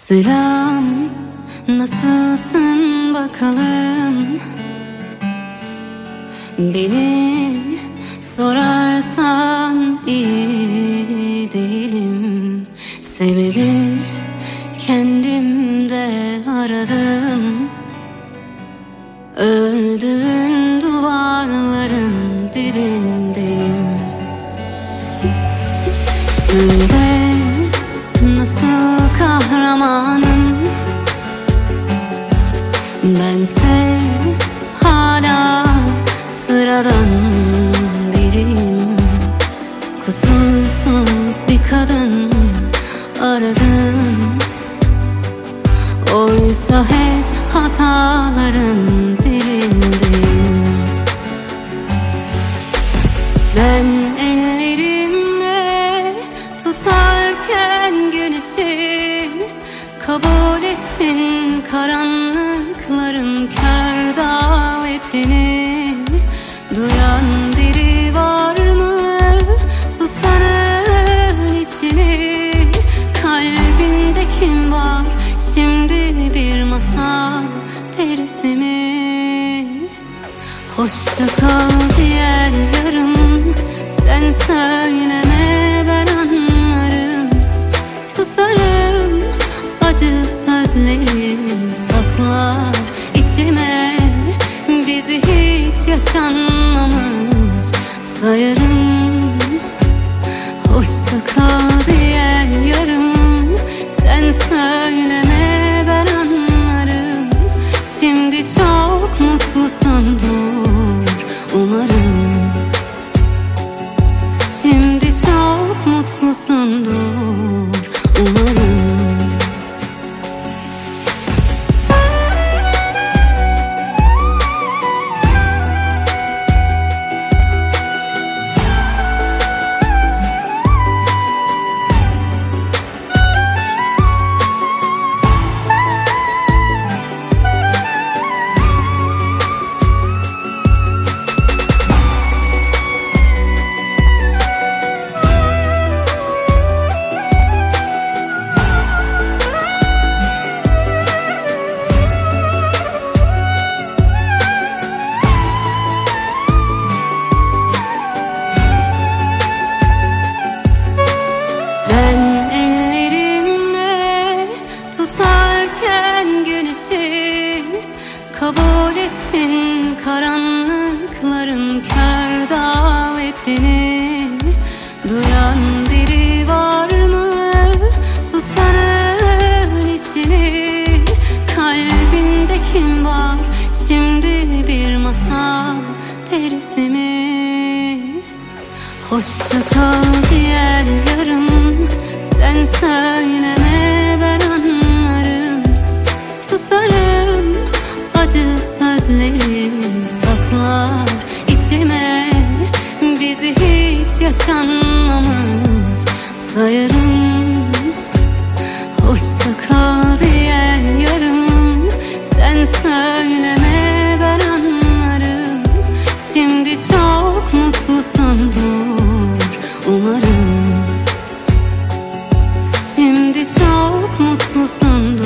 Selam, nasılsın bakalım? Beni sorarsan iyi değilim. Sebebi kendimde aradım. Ördüğün duvarların dibindeyim. Söyle, nasıl kahramanım? Bense hala sıradan biriyim. Kusursuz bir kadın aradım. Oysa hep hataların dibindeyim. Ben ellerimle tutarken güneşi, kabul ettin karanlıkların kör davetini. Duyan biri var mı susanın içini? Kalbinde kim var şimdi, bir masal perisi mi? Hoşça kal diğer yarım, sen söyleme ben anlarım. Susarım, acı sözleri saklar içime. Bizi hiç yaşanmamış sayarım. Hoşça kal diğer yarım, sen söyleme ben anlarım. Şimdi çok mutlusundur umarım. Şimdi çok mutlusundur umarım. Ben ellerimle tutarken güneşi, kabul ettin karanlıkların kör davetini. Duyan biri var mı susanın içini? Kalbinde kim var şimdi, bir masal perisi mi? Hoşça kal diğer yarım, sen söyleme ben anlarım. Susarım, acı sözleri saklar içime. Bizi hiç yaşanmamış sayarım. Hoşça kal diğer yarım, sen söyleme ben anlarım. Şimdi çok mutlusundur umarım. Şimdi çok mutlusundur.